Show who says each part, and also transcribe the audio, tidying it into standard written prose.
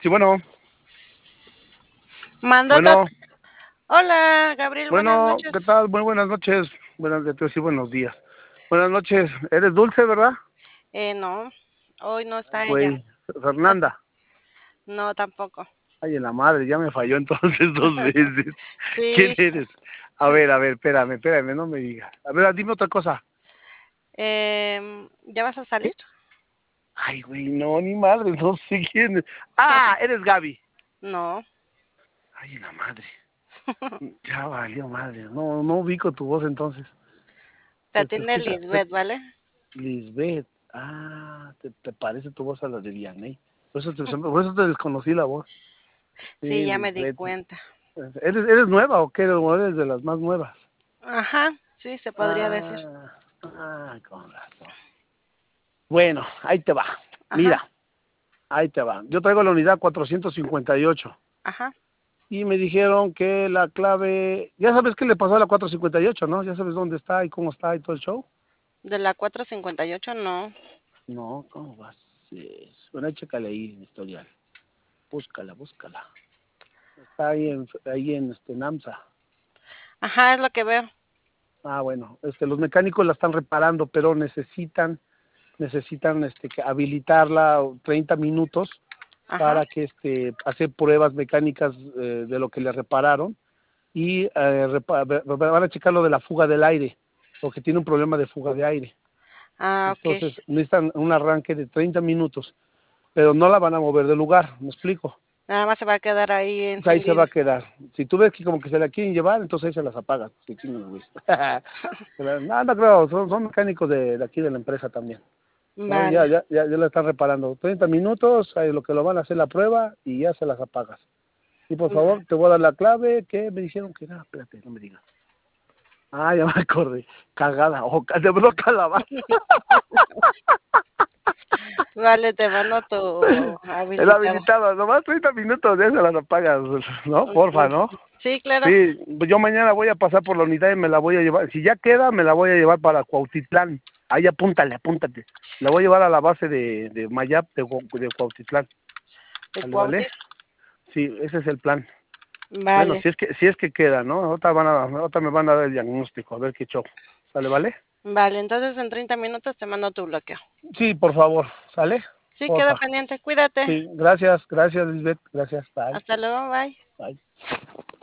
Speaker 1: Sí, bueno,
Speaker 2: Mandota.
Speaker 1: bueno,
Speaker 2: Hola, Gabriel, buenas
Speaker 1: bueno, ¿qué
Speaker 2: noches.
Speaker 1: tal? Muy buenas noches. Buenas noches y buenos días. Buenas noches. ¿Eres Dulce, verdad?
Speaker 2: No, hoy no
Speaker 1: Ay,
Speaker 2: está ella.
Speaker 1: güey.
Speaker 2: No,
Speaker 1: Fernanda.
Speaker 2: no, tampoco.
Speaker 1: Ay, en la madre, ya me falló entonces dos veces. ¿Quién
Speaker 2: Sí,
Speaker 1: eres? A ver, espérame, no me digas. A ver, dime otra cosa.
Speaker 2: ¿ya vas a salir?
Speaker 1: Ay, güey, no, ni madre, no sé quién es. Ah, eres Gaby.
Speaker 2: No,
Speaker 1: Ay, en la madre. Ya valió madre. No, no ubico tu voz entonces.
Speaker 2: te
Speaker 1: Se
Speaker 2: atiende
Speaker 1: escucha,
Speaker 2: Lisbeth, ¿vale?
Speaker 1: Lisbeth, te parece tu voz a la de Vianney. Por eso te desconocí la voz. Sí,
Speaker 2: Sí, ya me di
Speaker 1: Lisbeth.
Speaker 2: cuenta.
Speaker 1: ¿Eres nueva o qué? ¿O eres de las más nuevas?
Speaker 2: Ajá, sí, se podría decir.
Speaker 1: Con razón. Bueno, ahí te va.
Speaker 2: Ajá,
Speaker 1: Mira, ahí te va. Yo traigo la unidad 458
Speaker 2: ajá.
Speaker 1: y me dijeron que la clave, ya sabes qué le pasó a la 458, ¿no? Ya sabes dónde está y cómo está y todo el show.
Speaker 2: De la 458, no.
Speaker 1: No, ¿cómo vas? Bueno, chécale ahí en historial. Búscala. Está ahí en NAMSA.
Speaker 2: Ajá, es lo que veo.
Speaker 1: Bueno, los mecánicos la están reparando, pero necesitan que habilitarla 30 minutos
Speaker 2: Ajá.
Speaker 1: para que hacer pruebas mecánicas de lo que le repararon y van a checar lo de la fuga del aire, porque tiene un problema de fuga de aire.
Speaker 2: Ah, ok.
Speaker 1: Entonces necesitan un arranque de 30 minutos, pero no la van a mover del lugar, ¿me explico?
Speaker 2: Nada más se va a quedar ahí
Speaker 1: Pues ahí se va
Speaker 2: encendida.
Speaker 1: a quedar. Si tú ves que como que se la quieren llevar, entonces ahí se las apagas. Sí, chingan, güey. No, no creo, son mecánicos de aquí de la empresa también. No,
Speaker 2: Vale,
Speaker 1: ya la están reparando. 30 minutos, lo que lo van a hacer la prueba y ya se las apagas. Y por favor, te voy a dar la clave que me dijeron que no, espérate, no me digas. Ya me acordé. Cagada, de verdad calabaza.
Speaker 2: vale, te mando tu
Speaker 1: El
Speaker 2: habilitado.
Speaker 1: habilitado, nomás 30 minutos, ya se las apagas, ¿no? Porfa, ¿no?
Speaker 2: Sí, claro.
Speaker 1: Sí, pues yo mañana voy a pasar por la unidad y me la voy a llevar. Si ya queda, me la voy a llevar para Cuautitlán. Ahí apúntate. La voy a llevar a la base de Mayap de Cuautitlán.
Speaker 2: De
Speaker 1: ¿Vale, vale?
Speaker 2: Cuauhti.
Speaker 1: Sí, ese es el plan. Bueno,
Speaker 2: Vale,
Speaker 1: si es que queda, ¿no? Ahorita me van a dar el diagnóstico, a ver qué show. ¿Sale, vale?
Speaker 2: vale. Entonces en 30 minutos te mando tu bloqueo.
Speaker 1: Sí, por favor, ¿sale?
Speaker 2: Sí, queda
Speaker 1: Porfa.
Speaker 2: pendiente. Cuídate.
Speaker 1: Sí, gracias, Lisbeth, gracias, bye.
Speaker 2: Hasta luego, bye.
Speaker 1: Bye.